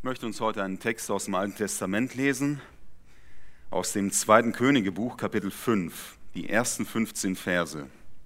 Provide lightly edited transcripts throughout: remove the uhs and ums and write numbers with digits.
Ich möchte uns heute einen Text aus dem Alten Testament lesen, aus dem 2. Königebuch, Kapitel 5, die ersten 15 Verse.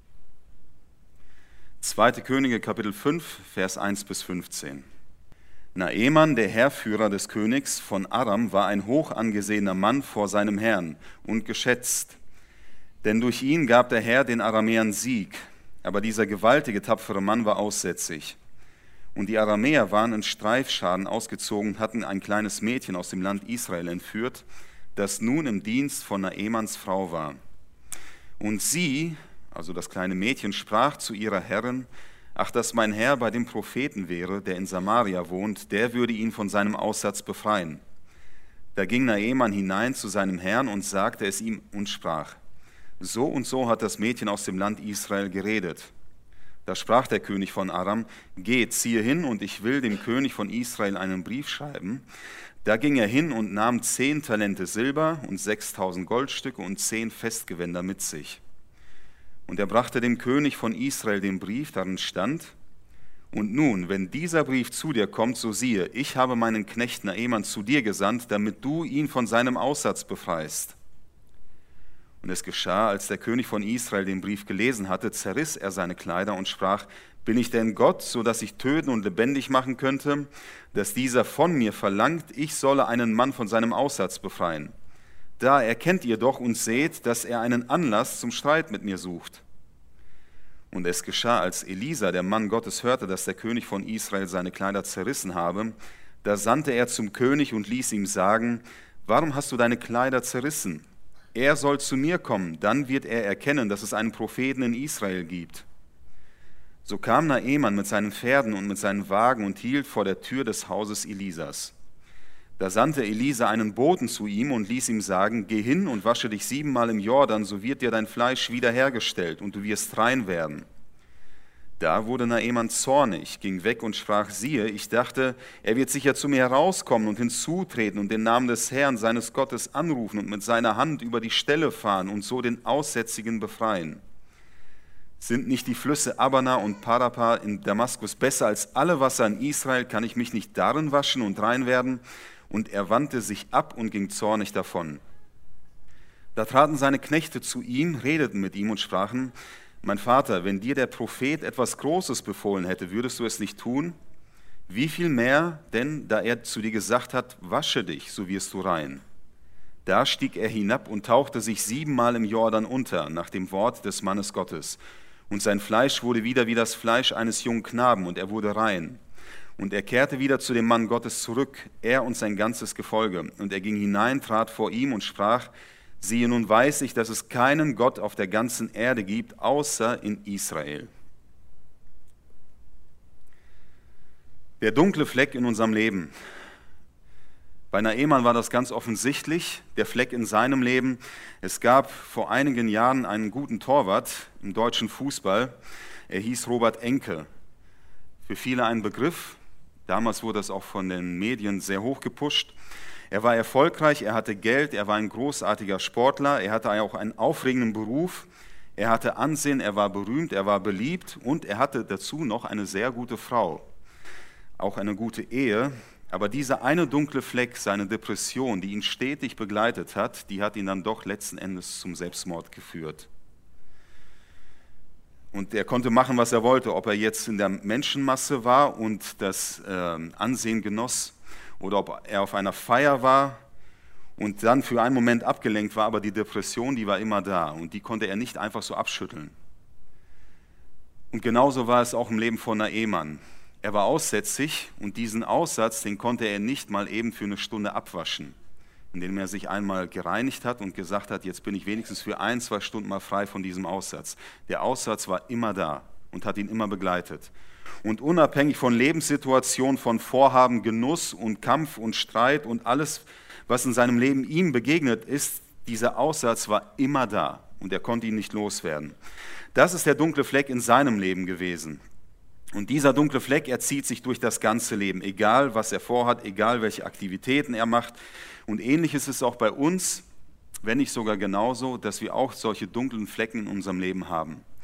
2. Könige, Kapitel 5, Vers 1 bis 15. Naeman, der Heerführer des Königs von Aram, war ein hoch angesehener Mann vor seinem Herrn und geschätzt. Denn durch ihn gab der Herr den Aramäern Sieg, aber dieser gewaltige, tapfere Mann war aussätzig. Und die Aramäer waren in Streifscharen ausgezogen und hatten ein kleines Mädchen aus dem Land Israel entführt, das nun im Dienst von Naemans Frau war. Und sie, also das kleine Mädchen, sprach zu ihrer Herrin: Ach, dass mein Herr bei dem Propheten wäre, der in Samaria wohnt, der würde ihn von seinem Aussatz befreien. Da ging Naeman hinein zu seinem Herrn und sagte es ihm und sprach: So und so hat das Mädchen aus dem Land Israel geredet. Da sprach der König von Aram: Geh, ziehe hin, und ich will dem König von Israel einen Brief schreiben. Da ging er hin und nahm 10 Talente Silber und 6000 Goldstücke und 10 Festgewänder mit sich. Und er brachte dem König von Israel den Brief, darin stand: Und nun, wenn dieser Brief zu dir kommt, so siehe, ich habe meinen Knecht Naeman zu dir gesandt, damit du ihn von seinem Aussatz befreist. Und es geschah, als der König von Israel den Brief gelesen hatte, zerriss er seine Kleider und sprach: Bin ich denn Gott, so dass ich töten und lebendig machen könnte, dass dieser von mir verlangt, ich solle einen Mann von seinem Aussatz befreien? Da erkennt ihr doch und seht, dass er einen Anlass zum Streit mit mir sucht. Und es geschah, als Elisa, der Mann Gottes, hörte, dass der König von Israel seine Kleider zerrissen habe, da sandte er zum König und ließ ihm sagen: Warum hast du deine Kleider zerrissen? Er soll zu mir kommen, dann wird er erkennen, dass es einen Propheten in Israel gibt. So kam Naeman mit seinen Pferden und mit seinen Wagen und hielt vor der Tür des Hauses Elisas. Da sandte Elisa einen Boten zu ihm und ließ ihm sagen: Geh hin und wasche dich 7-mal im Jordan, so wird dir dein Fleisch wiederhergestellt und du wirst rein werden. Da wurde Naeman zornig, ging weg und sprach: Siehe, ich dachte, er wird sicher zu mir herauskommen und hinzutreten und den Namen des Herrn, seines Gottes, anrufen und mit seiner Hand über die Stelle fahren und so den Aussätzigen befreien. Sind nicht die Flüsse Abana und Parapa in Damaskus besser als alle Wasser in Israel? Kann ich mich nicht darin waschen und rein werden? Und er wandte sich ab und ging zornig davon. Da traten seine Knechte zu ihm, redeten mit ihm und sprachen: Mein Vater, wenn dir der Prophet etwas Großes befohlen hätte, würdest du es nicht tun? Wie viel mehr denn, da er zu dir gesagt hat: Wasche dich, so wirst du rein. Da stieg er hinab und tauchte sich 7-mal im Jordan unter, nach dem Wort des Mannes Gottes. Und sein Fleisch wurde wieder wie das Fleisch eines jungen Knaben, und er wurde rein. Und er kehrte wieder zu dem Mann Gottes zurück, er und sein ganzes Gefolge. Und er ging hinein, trat vor ihm und sprach: Siehe, nun weiß ich, dass es keinen Gott auf der ganzen Erde gibt, außer in Israel. Der dunkle Fleck in unserem Leben. Bei Naeman war das ganz offensichtlich, der Fleck in seinem Leben. Es gab vor einigen Jahren einen guten Torwart im deutschen Fußball. Er hieß Robert Enke. Für viele ein Begriff. Damals wurde das auch von den Medien sehr hoch gepusht. Er war erfolgreich, er hatte Geld, er war ein großartiger Sportler, er hatte auch einen aufregenden Beruf, er hatte Ansehen, er war berühmt, er war beliebt und er hatte dazu noch eine sehr gute Frau, auch eine gute Ehe. Aber dieser eine dunkle Fleck, seine Depression, die ihn stetig begleitet hat, die hat ihn dann doch letzten Endes zum Selbstmord geführt. Und er konnte machen, was er wollte, ob er jetzt in der Menschenmasse war und das Ansehen genoss, oder ob er auf einer Feier war und dann für einen Moment abgelenkt war, aber die Depression, die war immer da und die konnte er nicht einfach so abschütteln. Und genauso war es auch im Leben von Naeman. Er war aussätzig und diesen Aussatz, den konnte er nicht mal eben für eine Stunde abwaschen, indem er sich einmal gereinigt hat und gesagt hat: Jetzt bin ich wenigstens für 1-2 Stunden mal frei von diesem Aussatz. Der Aussatz war immer da und hat ihn immer begleitet. Und unabhängig von Lebenssituationen, von Vorhaben, Genuss und Kampf und Streit und alles, was in seinem Leben ihm begegnet ist, dieser Aussatz war immer da und er konnte ihn nicht loswerden. Das ist der dunkle Fleck in seinem Leben gewesen. Und dieser dunkle Fleck, er zieht sich durch das ganze Leben, egal was er vorhat, egal welche Aktivitäten er macht. Und ähnlich ist es auch bei uns, wenn nicht sogar genauso, dass wir auch solche dunklen Flecken in unserem Leben haben.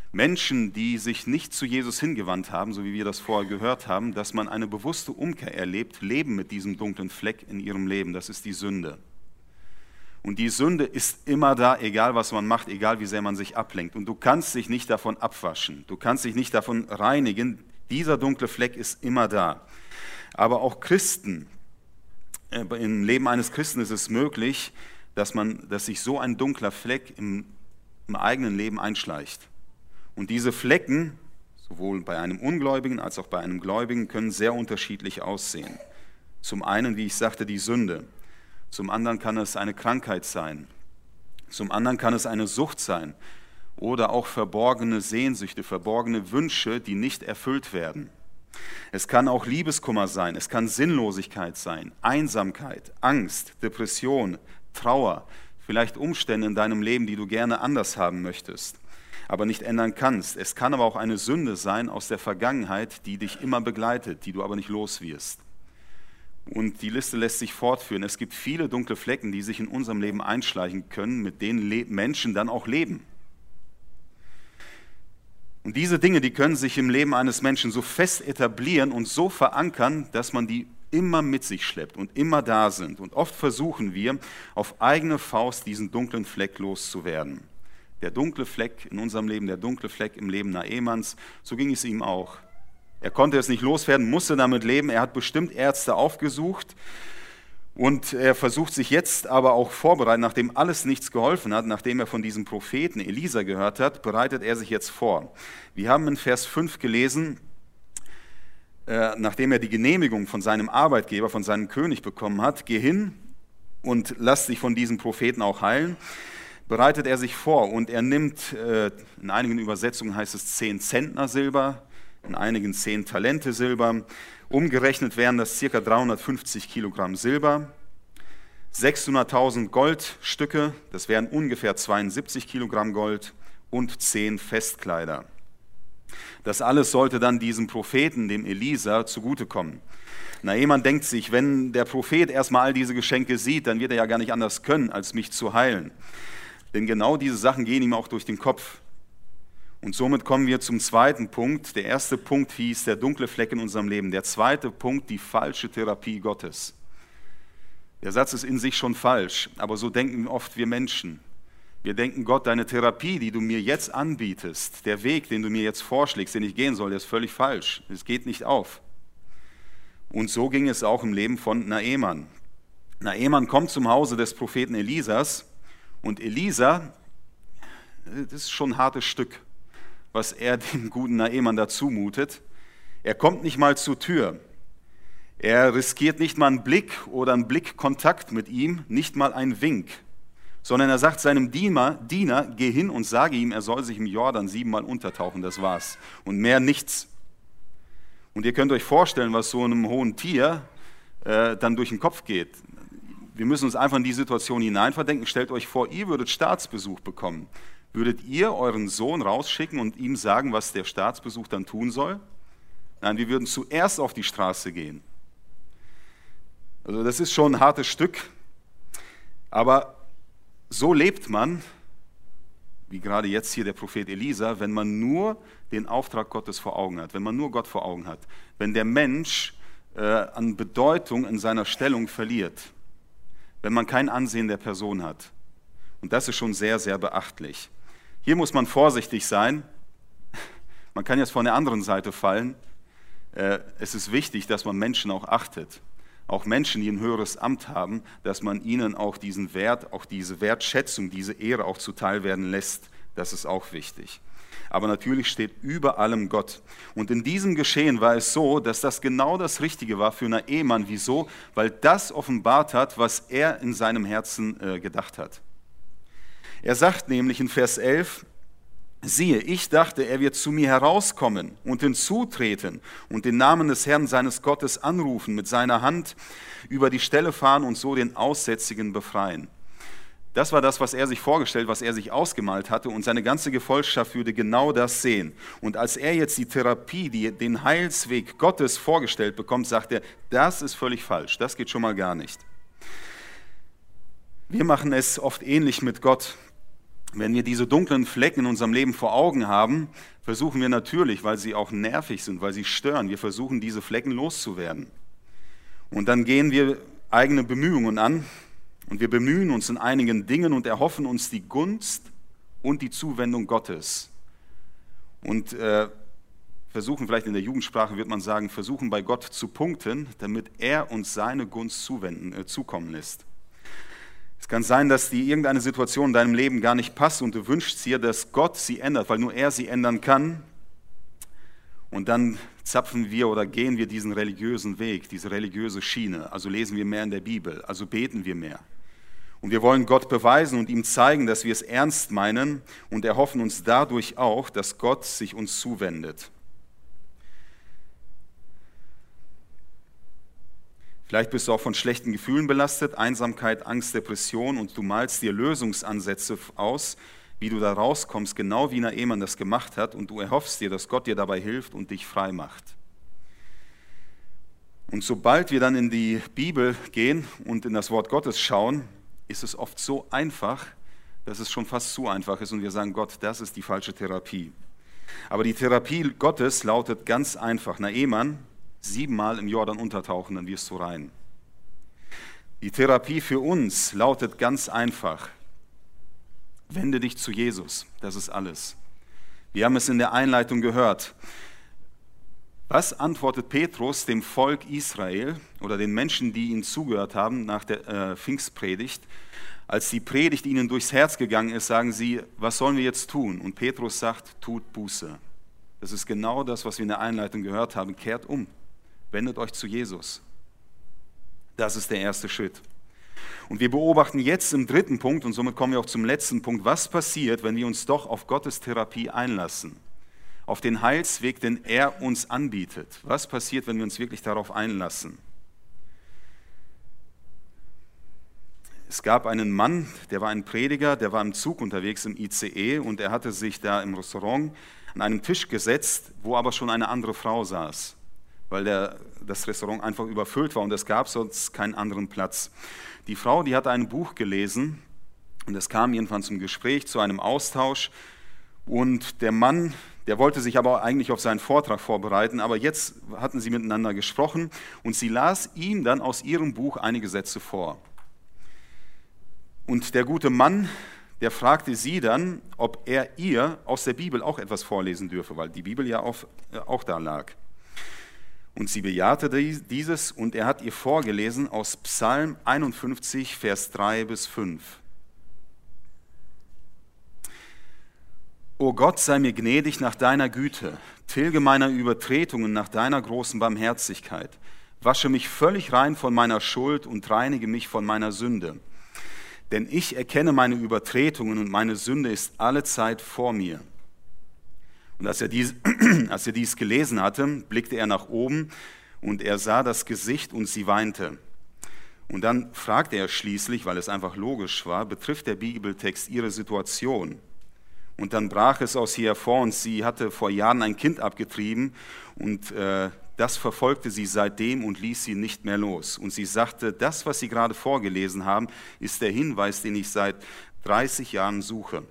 Menschen, die sich nicht zu Jesus hingewandt haben, so wie wir das vorher gehört haben, dass man eine bewusste Umkehr erlebt, leben mit diesem dunklen Fleck in ihrem Leben. Das ist die Sünde. Und die Sünde ist immer da, egal was man macht, egal wie sehr man sich ablenkt. Und du kannst dich nicht davon abwaschen, du kannst dich nicht davon reinigen. Dieser dunkle Fleck ist immer da. Aber auch Christen, im Leben eines Christen ist es möglich, dass sich so ein dunkler Fleck im eigenen Leben einschleicht. Und diese Flecken, sowohl bei einem Ungläubigen als auch bei einem Gläubigen, können sehr unterschiedlich aussehen. Zum einen, wie ich sagte, die Sünde. Zum anderen kann es eine Krankheit sein. Zum anderen kann es eine Sucht sein. Oder auch verborgene Sehnsüchte, verborgene Wünsche, die nicht erfüllt werden. Es kann auch Liebeskummer sein, es kann Sinnlosigkeit sein, Einsamkeit, Angst, Depression, Trauer, vielleicht Umstände in deinem Leben, die du gerne anders haben möchtest, aber nicht ändern kannst. Es kann aber auch eine Sünde sein aus der Vergangenheit, die dich immer begleitet, die du aber nicht los wirst. Und die Liste lässt sich fortführen. Es gibt viele dunkle Flecken, die sich in unserem Leben einschleichen können, mit denen Menschen dann auch leben. Und diese Dinge, die können sich im Leben eines Menschen so fest etablieren und so verankern, dass man die immer mit sich schleppt und immer da sind. Und oft versuchen wir, auf eigene Faust diesen dunklen Fleck loszuwerden. Der dunkle Fleck in unserem Leben, der dunkle Fleck im Leben Naemans, so ging es ihm auch. Er konnte es nicht loswerden, musste damit leben. Er hat bestimmt Ärzte aufgesucht und er versucht sich jetzt aber auch vorbereiten, nachdem alles nichts geholfen hat, nachdem er von diesem Propheten Elisa gehört hat, bereitet er sich jetzt vor. Wir haben in Vers 5 gelesen, nachdem er die Genehmigung von seinem Arbeitgeber, von seinem König bekommen hat, geh hin und lass dich von diesem Propheten auch heilen. Bereitet er sich vor und er nimmt, in einigen Übersetzungen heißt es 10 Zentner Silber, in einigen 10 Talente Silber. Umgerechnet wären das ca. 350 Kilogramm Silber, 600.000 Goldstücke, das wären ungefähr 72 Kilogramm Gold und 10 Festkleider. Das alles sollte dann diesem Propheten, dem Elisa, zugutekommen. Naeman denkt sich, wenn der Prophet erstmal all diese Geschenke sieht, dann wird er ja gar nicht anders können, als mich zu heilen. Denn genau diese Sachen gehen ihm auch durch den Kopf. Und somit kommen wir zum zweiten Punkt. Der erste Punkt hieß der dunkle Fleck in unserem Leben. Der zweite Punkt, die falsche Therapie Gottes. Der Satz ist in sich schon falsch, aber so denken oft wir Menschen. Wir denken, Gott, deine Therapie, die du mir jetzt anbietest, der Weg, den du mir jetzt vorschlägst, den ich gehen soll, der ist völlig falsch. Es geht nicht auf. Und so ging es auch im Leben von Naeman. Naeman kommt zum Hause des Propheten Elisas. Und Elisa, das ist schon ein hartes Stück, was er dem guten Naeman da zumutet. Er kommt nicht mal zur Tür. Er riskiert nicht mal einen Blick oder einen Blickkontakt mit ihm, nicht mal einen Wink, sondern er sagt seinem Diener, geh hin und sage ihm, er soll sich im Jordan 7-mal untertauchen, das war's. Und mehr nichts. Und ihr könnt euch vorstellen, was so einem hohen Tier dann durch den Kopf geht. Wir müssen uns einfach in die Situation hineinverdenken. Stellt euch vor, ihr würdet Staatsbesuch bekommen. Würdet ihr euren Sohn rausschicken und ihm sagen, was der Staatsbesuch dann tun soll? Nein, wir würden zuerst auf die Straße gehen. Also das ist schon ein hartes Stück. Aber so lebt man, wie gerade jetzt hier der Prophet Elisa, wenn man nur den Auftrag Gottes vor Augen hat, wenn man nur Gott vor Augen hat, wenn der Mensch an Bedeutung in seiner Stellung verliert, wenn man kein Ansehen der Person hat. Und das ist schon sehr, sehr beachtlich. Hier muss man vorsichtig sein. Man kann jetzt von der anderen Seite fallen. Es ist wichtig, dass man Menschen auch achtet. Auch Menschen, die ein höheres Amt haben, dass man ihnen auch diesen Wert, auch diese Wertschätzung, diese Ehre auch zuteil werden lässt. Das ist auch wichtig. Aber natürlich steht über allem Gott. Und in diesem Geschehen war es so, dass das genau das Richtige war für Naeman. Wieso? Weil das offenbart hat, was er in seinem Herzen gedacht hat. Er sagt nämlich in Vers 11, siehe, ich dachte, er wird zu mir herauskommen und hinzutreten und den Namen des Herrn seines Gottes anrufen, mit seiner Hand über die Stelle fahren und so den Aussätzigen befreien. Das war das, was er sich vorgestellt, was er sich ausgemalt hatte, und seine ganze Gefolgschaft würde genau das sehen. Und als er jetzt die Therapie, den Heilsweg Gottes vorgestellt bekommt, sagt er, das ist völlig falsch, das geht schon mal gar nicht. Wir machen es oft ähnlich mit Gott. Wenn wir diese dunklen Flecken in unserem Leben vor Augen haben, versuchen wir natürlich, weil sie auch nervig sind, weil sie stören, wir versuchen, diese Flecken loszuwerden. Und dann gehen wir eigene Bemühungen an und wir bemühen uns in einigen Dingen und erhoffen uns die Gunst und die Zuwendung Gottes. Und versuchen, vielleicht in der Jugendsprache wird man sagen, versuchen bei Gott zu punkten, damit er uns seine Gunst zukommen lässt. Es kann sein, dass dir irgendeine Situation in deinem Leben gar nicht passt und du wünschst dir, dass Gott sie ändert, weil nur er sie ändern kann. Und dann zapfen wir oder gehen wir diesen religiösen Weg, diese religiöse Schiene. Also lesen wir mehr in der Bibel, also beten wir mehr. Und wir wollen Gott beweisen und ihm zeigen, dass wir es ernst meinen und erhoffen uns dadurch auch, dass Gott sich uns zuwendet. Vielleicht bist du auch von schlechten Gefühlen belastet, Einsamkeit, Angst, Depression und du malst dir Lösungsansätze aus, wie du da rauskommst, genau wie Naeman das gemacht hat und du erhoffst dir, dass Gott dir dabei hilft und dich frei macht. Und sobald wir dann in die Bibel gehen und in das Wort Gottes schauen, ist es oft so einfach, dass es schon fast zu einfach ist und wir sagen, Gott, das ist die falsche Therapie. Aber die Therapie Gottes lautet ganz einfach, Naeman, 7-mal im Jordan untertauchen, dann wirst du rein. Die Therapie für uns lautet ganz einfach, wende dich zu Jesus, das ist alles. Wir haben es in der Einleitung gehört. Was antwortet Petrus dem Volk Israel oder den Menschen, die ihm zugehört haben nach der Pfingstpredigt? Als die Predigt ihnen durchs Herz gegangen ist, sagen sie, was sollen wir jetzt tun? Und Petrus sagt, tut Buße. Das ist genau das, was wir in der Einleitung gehört haben. Kehrt um, wendet euch zu Jesus. Das ist der erste Schritt. Und wir beobachten jetzt im dritten Punkt, und somit kommen wir auch zum letzten Punkt, was passiert, wenn wir uns doch auf Gottes Therapie einlassen, auf den Heilsweg, den er uns anbietet. Was passiert, wenn wir uns wirklich darauf einlassen? Es gab einen Mann, der war ein Prediger, der war im Zug unterwegs im ICE und er hatte sich da im Restaurant an einem Tisch gesetzt, wo aber schon eine andere Frau saß, weil das Restaurant einfach überfüllt war und es gab sonst keinen anderen Platz. Die Frau, die hatte ein Buch gelesen und es kam irgendwann zum Gespräch, zu einem Austausch und der Mann, der wollte sich aber eigentlich auf seinen Vortrag vorbereiten, aber jetzt hatten sie miteinander gesprochen und sie las ihm dann aus ihrem Buch einige Sätze vor. Und der gute Mann, der fragte sie dann, ob er ihr aus der Bibel auch etwas vorlesen dürfe, weil die Bibel ja auch da lag. Und sie bejahte dieses und er hat ihr vorgelesen aus Psalm 51, Vers 3 bis 5. O Gott, sei mir gnädig nach deiner Güte, tilge meiner Übertretungen nach deiner großen Barmherzigkeit, wasche mich völlig rein von meiner Schuld und reinige mich von meiner Sünde. Denn ich erkenne meine Übertretungen und meine Sünde ist allezeit vor mir. Und als er dies gelesen hatte, blickte er nach oben und er sah das Gesicht und sie weinte. Und dann fragte er schließlich, weil es einfach logisch war, betrifft der Bibeltext ihre Situation? Und dann brach es aus ihr hervor und sie hatte vor Jahren ein Kind abgetrieben und das verfolgte sie seitdem und ließ sie nicht mehr los. Und sie sagte, das, was Sie gerade vorgelesen haben, ist der Hinweis, den ich seit 30 Jahren suche.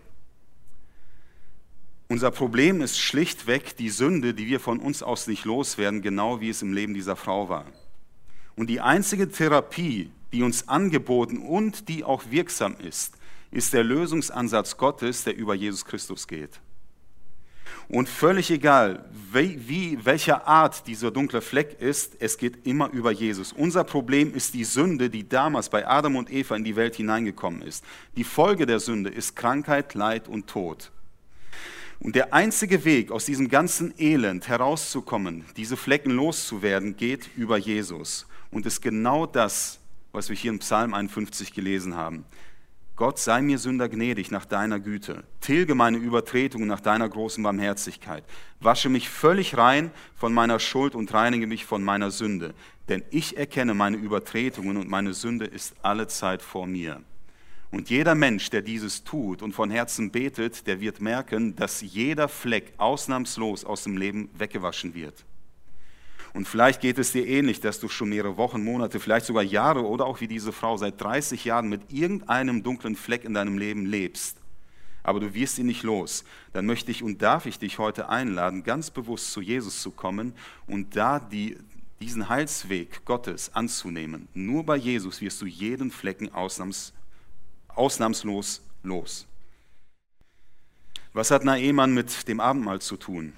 Unser Problem ist schlichtweg die Sünde, die wir von uns aus nicht loswerden, genau wie es im Leben dieser Frau war. Und die einzige Therapie, die uns angeboten und die auch wirksam ist der Lösungsansatz Gottes, der über Jesus Christus geht. Und völlig egal, welcher Art dieser dunkle Fleck ist, es geht immer über Jesus. Unser Problem ist die Sünde, die damals bei Adam und Eva in die Welt hineingekommen ist. Die Folge der Sünde ist Krankheit, Leid und Tod. Und der einzige Weg, aus diesem ganzen Elend herauszukommen, diese Flecken loszuwerden, geht über Jesus. Und ist genau das, was wir hier in Psalm 51 gelesen haben. Gott, sei mir Sünder gnädig nach deiner Güte, tilge meine Übertretungen nach deiner großen Barmherzigkeit, wasche mich völlig rein von meiner Schuld und reinige mich von meiner Sünde, denn ich erkenne meine Übertretungen und meine Sünde ist allezeit vor mir. Und jeder Mensch, der dieses tut und von Herzen betet, der wird merken, dass jeder Fleck ausnahmslos aus dem Leben weggewaschen wird. Und vielleicht geht es dir ähnlich, dass du schon mehrere Wochen, Monate, vielleicht sogar Jahre oder auch wie diese Frau seit 30 Jahren mit irgendeinem dunklen Fleck in deinem Leben lebst. aber du wirst ihn nicht los, dann möchte ich und darf ich dich heute einladen, ganz bewusst zu Jesus zu kommen und da diesen Heilsweg Gottes anzunehmen. Nur bei Jesus wirst du jeden Flecken ausnahmslos los. Was hat Naaman mit dem Abendmahl zu tun?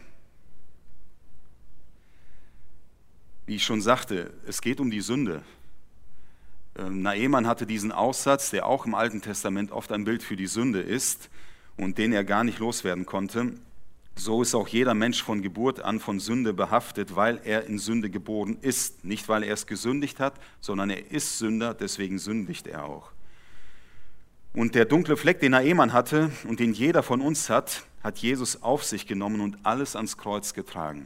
Wie ich schon sagte, es geht um die Sünde. Naaman hatte diesen Aussatz, der auch im Alten Testament oft ein Bild für die Sünde ist und den er gar nicht loswerden konnte. So ist auch jeder Mensch von Geburt an von Sünde behaftet, weil er in Sünde geboren ist. Nicht, weil er es gesündigt hat, sondern er ist Sünder, deswegen sündigt er auch. Und der dunkle Fleck, den Naaman hatte und den jeder von uns hat, hat Jesus auf sich genommen und alles ans Kreuz getragen.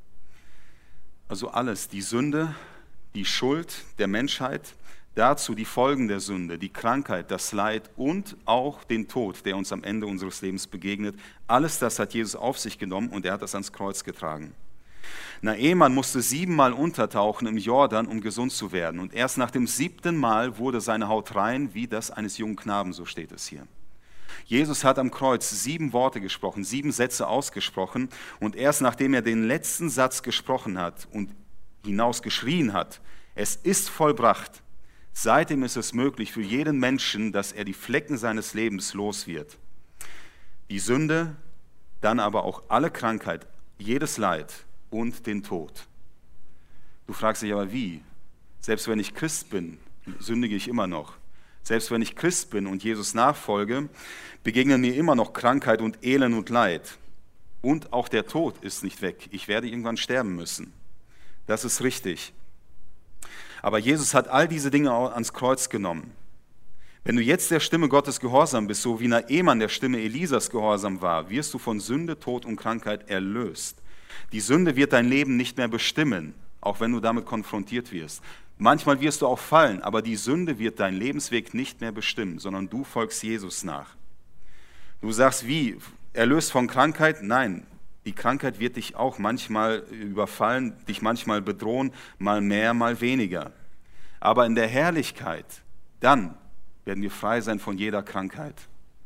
Also alles, die Sünde, die Schuld der Menschheit, dazu die Folgen der Sünde, die Krankheit, das Leid und auch den Tod, der uns am Ende unseres Lebens begegnet. Alles das hat Jesus auf sich genommen und er hat das ans Kreuz getragen. Naaman musste 7-mal untertauchen im Jordan, um gesund zu werden. Und erst nach dem 7. Mal wurde seine Haut rein, wie das eines jungen Knaben, so steht es hier. Jesus hat am Kreuz 7 Worte gesprochen, 7 Sätze ausgesprochen. Und erst nachdem er den letzten Satz gesprochen hat und hinausgeschrien hat, es ist vollbracht, seitdem ist es möglich für jeden Menschen, dass er die Flecken seines Lebens los wird. Die Sünde, dann aber auch alle Krankheit, jedes Leid und den Tod. Du fragst dich aber wie? Selbst wenn ich Christ bin, sündige ich immer noch. Selbst wenn ich Christ bin und Jesus nachfolge, begegnen mir immer noch Krankheit und Elend und Leid. Und auch der Tod ist nicht weg. Ich werde irgendwann sterben müssen. Das ist richtig. Aber Jesus hat all diese Dinge ans Kreuz genommen. Wenn du jetzt der Stimme Gottes gehorsam bist, so wie Naaman der Stimme Elisas gehorsam war, wirst du von Sünde, Tod und Krankheit erlöst. Die Sünde wird dein Leben nicht mehr bestimmen, auch wenn du damit konfrontiert wirst. Manchmal wirst du auch fallen, aber die Sünde wird deinen Lebensweg nicht mehr bestimmen, sondern du folgst Jesus nach. Du sagst, wie? Erlöst von Krankheit? Nein, die Krankheit wird dich auch manchmal überfallen, dich manchmal bedrohen, mal mehr, mal weniger. Aber in der Herrlichkeit, dann werden wir frei sein von jeder Krankheit.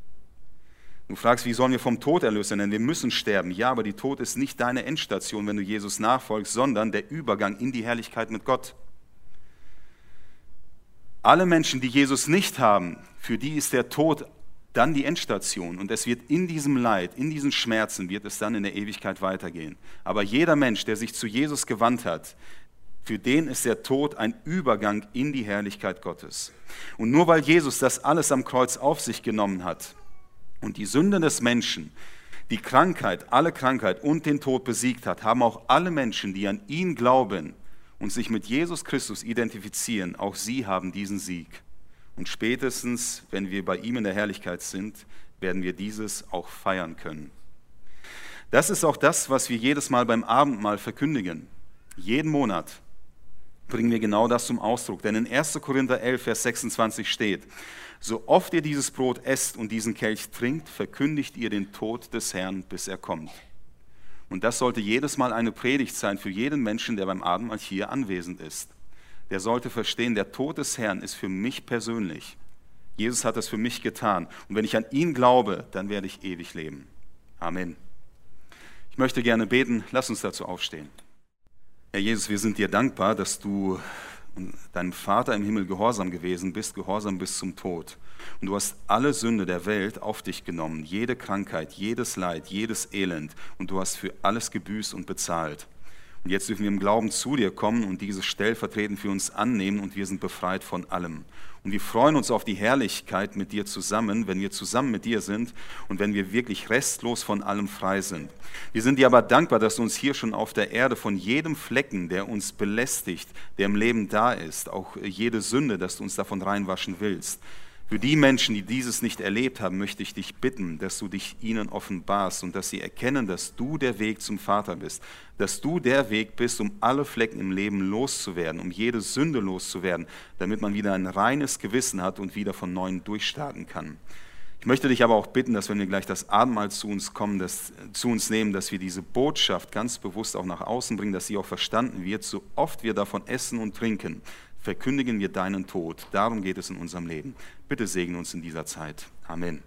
Du fragst, wie sollen wir vom Tod erlöst werden? Denn wir müssen sterben. Ja, aber die Tod ist nicht deine Endstation, wenn du Jesus nachfolgst, sondern der Übergang in die Herrlichkeit mit Gott. Alle Menschen, die Jesus nicht haben, für die ist der Tod dann die Endstation. Und es wird in diesem Leid, in diesen Schmerzen, wird es dann in der Ewigkeit weitergehen. Aber jeder Mensch, der sich zu Jesus gewandt hat, für den ist der Tod ein Übergang in die Herrlichkeit Gottes. Und nur weil Jesus das alles am Kreuz auf sich genommen hat und die Sünde des Menschen, die Krankheit, alle Krankheit und den Tod besiegt hat, haben auch alle Menschen, die an ihn glauben und sich mit Jesus Christus identifizieren, auch sie haben diesen Sieg. Und spätestens, wenn wir bei ihm in der Herrlichkeit sind, werden wir dieses auch feiern können. Das ist auch das, was wir jedes Mal beim Abendmahl verkündigen. Jeden Monat bringen wir genau das zum Ausdruck. Denn in 1. Korinther 11, Vers 26 steht, so oft ihr dieses Brot esst und diesen Kelch trinkt, verkündigt ihr den Tod des Herrn, bis er kommt. Und das sollte jedes Mal eine Predigt sein für jeden Menschen, der beim Abendmahl hier anwesend ist. Der sollte verstehen, der Tod des Herrn ist für mich persönlich. Jesus hat das für mich getan. Und wenn ich an ihn glaube, dann werde ich ewig leben. Amen. Ich möchte gerne beten. Lass uns dazu aufstehen. Herr Jesus, wir sind dir dankbar, dass du deinem Vater im Himmel gehorsam gewesen bist, gehorsam bis zum Tod. Und du hast alle Sünde der Welt auf dich genommen, jede Krankheit, jedes Leid, jedes Elend. Und du hast für alles gebüßt und bezahlt. Und jetzt dürfen wir im Glauben zu dir kommen und dieses stellvertretend für uns annehmen und wir sind befreit von allem. Und wir freuen uns auf die Herrlichkeit mit dir zusammen, wenn wir zusammen mit dir sind und wenn wir wirklich restlos von allem frei sind. Wir sind dir aber dankbar, dass du uns hier schon auf der Erde von jedem Flecken, der uns belästigt, der im Leben da ist, auch jede Sünde, dass du uns davon reinwaschen willst. Für die Menschen, die dieses nicht erlebt haben, möchte ich dich bitten, dass du dich ihnen offenbarst und dass sie erkennen, dass du der Weg zum Vater bist, dass du der Weg bist, um alle Flecken im Leben loszuwerden, um jede Sünde loszuwerden, damit man wieder ein reines Gewissen hat und wieder von Neuem durchstarten kann. Ich möchte dich aber auch bitten, dass wenn wir gleich das Abendmahl zu uns nehmen, dass wir diese Botschaft ganz bewusst auch nach außen bringen, dass sie auch verstanden wird, so oft wir davon essen und trinken, verkündigen wir deinen Tod. Darum geht es in unserem Leben. Bitte segne uns in dieser Zeit. Amen.